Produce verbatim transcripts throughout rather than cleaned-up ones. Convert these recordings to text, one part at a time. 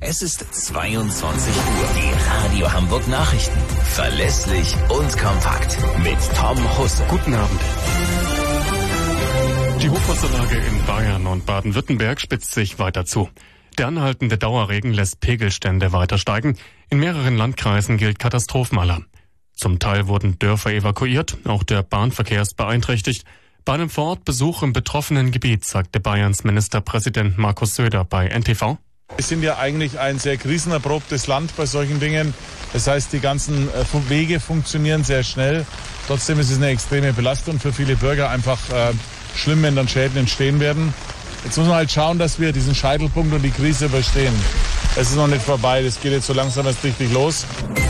Es ist zweiundzwanzig Uhr. Die Radio Hamburg Nachrichten. Verlässlich und kompakt. Mit Tom Husse. Guten Abend. Die Hochwasserlage in Bayern und Baden-Württemberg spitzt sich weiter zu. Der anhaltende Dauerregen lässt Pegelstände weiter steigen. In mehreren Landkreisen gilt Katastrophenalarm. Zum Teil wurden Dörfer evakuiert, auch der Bahnverkehr ist beeinträchtigt. Bei einem Vorortbesuch im betroffenen Gebiet sagte Bayerns Ministerpräsident Markus Söder bei N T V: Wir sind ja eigentlich ein sehr krisenerprobtes Land bei solchen Dingen. Das heißt, die ganzen Wege funktionieren sehr schnell. Trotzdem ist es eine extreme Belastung für viele Bürger. Einfach äh, schlimm, wenn dann Schäden entstehen werden. Jetzt muss man halt schauen, dass wir diesen Scheitelpunkt und die Krise überstehen. Es ist noch nicht vorbei. Das geht jetzt so langsam erst richtig los.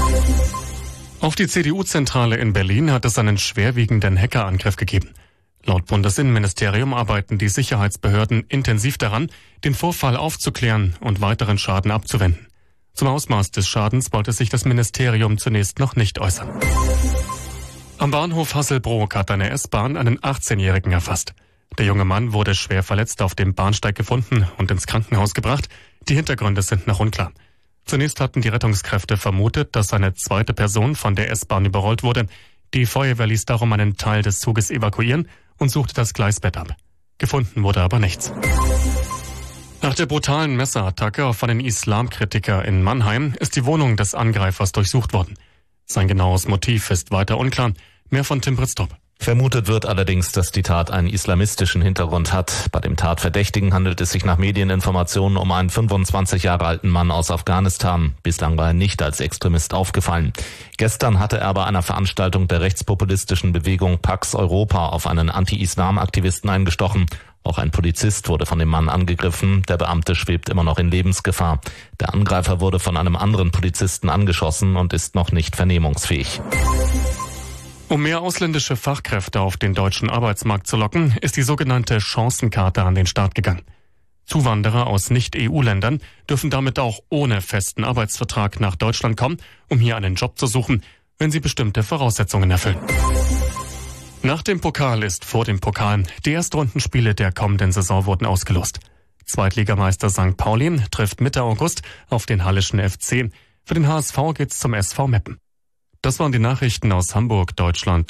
Auf die C D U-Zentrale in Berlin hat es einen schwerwiegenden Hackerangriff gegeben. Laut Bundesinnenministerium arbeiten die Sicherheitsbehörden intensiv daran, den Vorfall aufzuklären und weiteren Schaden abzuwenden. Zum Ausmaß des Schadens wollte sich das Ministerium zunächst noch nicht äußern. Am Bahnhof Hasselbrook hat eine S-Bahn einen achtzehnjährigen erfasst. Der junge Mann wurde schwer verletzt auf dem Bahnsteig gefunden und ins Krankenhaus gebracht. Die Hintergründe sind noch unklar. Zunächst hatten die Rettungskräfte vermutet, dass eine zweite Person von der S-Bahn überrollt wurde. Die Feuerwehr ließ darum einen Teil des Zuges evakuieren und suchte das Gleisbett ab. Gefunden wurde aber nichts. Nach der brutalen Messerattacke auf einen Islamkritiker in Mannheim ist die Wohnung des Angreifers durchsucht worden. Sein genaues Motiv ist weiter unklar. Mehr von Tim Britztrup. Vermutet wird allerdings, dass die Tat einen islamistischen Hintergrund hat. Bei dem Tatverdächtigen handelt es sich nach Medieninformationen um einen fünfundzwanzig Jahre alten Mann aus Afghanistan. Bislang war er nicht als Extremist aufgefallen. Gestern hatte er bei einer Veranstaltung der rechtspopulistischen Bewegung Pax Europa auf einen Anti-Islam-Aktivisten eingestochen. Auch ein Polizist wurde von dem Mann angegriffen. Der Beamte schwebt immer noch in Lebensgefahr. Der Angreifer wurde von einem anderen Polizisten angeschossen und ist noch nicht vernehmungsfähig. Um mehr ausländische Fachkräfte auf den deutschen Arbeitsmarkt zu locken, ist die sogenannte Chancenkarte an den Start gegangen. Zuwanderer aus Nicht-E U-Ländern dürfen damit auch ohne festen Arbeitsvertrag nach Deutschland kommen, um hier einen Job zu suchen, wenn sie bestimmte Voraussetzungen erfüllen. Nach dem Pokal ist vor dem Pokal. Die Erstrundenspiele der kommenden Saison wurden ausgelost. Zweitligameister Sankt Pauli trifft Mitte August auf den Halleschen F C. Für den H S V geht's zum S V Meppen. Das waren die Nachrichten aus Hamburg, Deutschland.